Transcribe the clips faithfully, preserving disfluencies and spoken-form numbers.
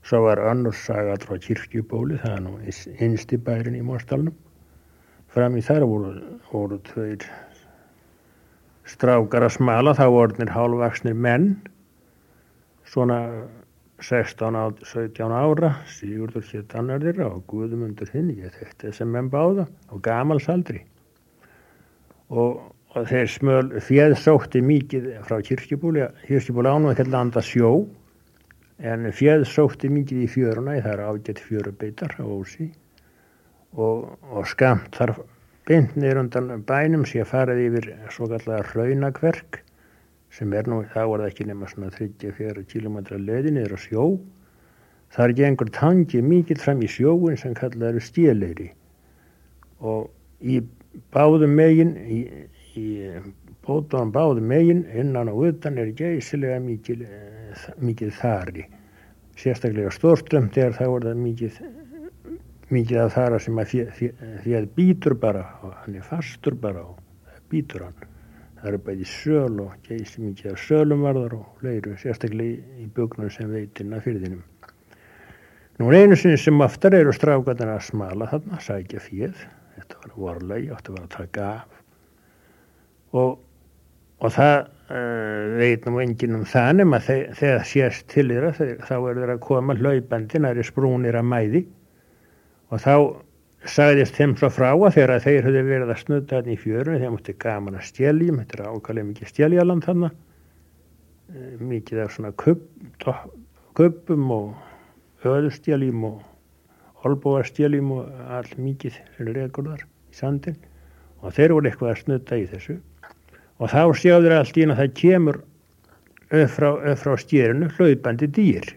Svo var önnur saga frá Kirkjubóli, það er nú innsti bærinn í Mosdalnum. Fram í þar voru, voru tveir strákar að smala, þá orðnir hálfvaxnir menn, svona sextán, sautján ára, Sigurður hét annar þeirra og Guðmundur hinn, ég þekkti þessi menn báða á gamalsaldri. Og, og þeir smöl féð sótti mikið frá Kirkjubóli, Kirkjubóli ánum ekki landa sjó, en féð sótti mikið í fjöruna, það er ágætt fjörubeitar á Ósi og, og skamt þar beint niður undan bænum sé farið yfir svo kallar hraunakverk sem er nú, þá var það ekki nema svona þriggja til fjögurra kílómetra leiði niður á sjó. Þar gengur tangi mikið fram í sjóin sem kallaður Stéleyri og í báðum megin, í, í bótunum báðum megin, innan og utan er geysilega mikið, mikið þari. Sérstaklega stórströmm þegar þá er það mikið, mikið að þara sem að féð bítur bara og hann er fastur bara og bítur hann. Það eru bæði söl og geysi mikið af sölum varðar og fleiru, sérstaklega í bugnum sem veitin að firðinum. Nú einu sinni sem aftar eru strákarnir að smala þarna, sækja féð. Þetta var vorlagi, átti að vera að taka af. Og, og það uh, veit nú enginn um það nema þegar sést til þeirra, þá eru þeir að koma hlaupandi nærri sprúnir að mæði. Og þá sagðist þeim svo frá að þegar þeir höfðu verið að snudda þarna í fjörunni, þeir mútti gaman að stjeljum, þetta er ákvæmlega mikið stjeljaland þarna, mikið af svona kubb, kubbum og öðustjeljum og olbúastjeljum og all mikið sem rekur þar í sandin og þeir voru eitthvað að snudda í þessu og þá sjáður allt í að það kemur upp frá, upp frá stjerinu hlaupandi dýr.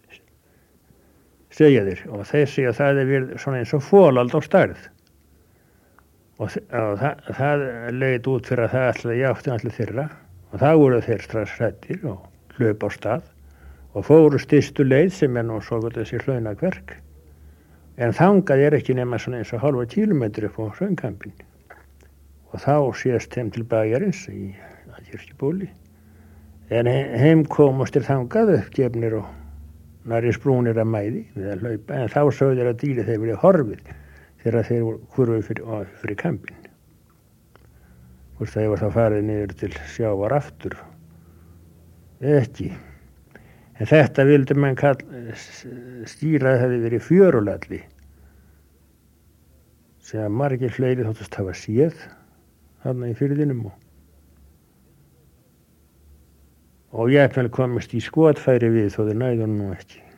Segja þeir og þeir segja að það er verið svona eins og folald á stærð og, og það, það leit út fyrir að það ætlaði játti allir þeirra og það voru þeir strax hræddir og hlaup á stað og fóru stystu leið sem er nú svo gott þessi hraunakverk en þangað er ekki nema svona eins og hálfa kílómetri upp á hraunkampinn og þá sést þeim til bæjarins í Kirkjubóli en heim komust þeir þangað uppgefnir og nærri sprúnir að mæði við að hlaupa, en þá sögðu þeir að dýri þeir verið horfið þegar þeir voru fyrir, fyrir kampinn. Hvort þeir var þá farið niður til sjávar aftur. Ekki. En þetta vildi mann kall, stýra að það hefði verið fjörulalli sem að margir fleiri þóttust hafa séð þarna í firðinum og og jafnvel komist í skotfæri við þó þeir næðu nú ekki.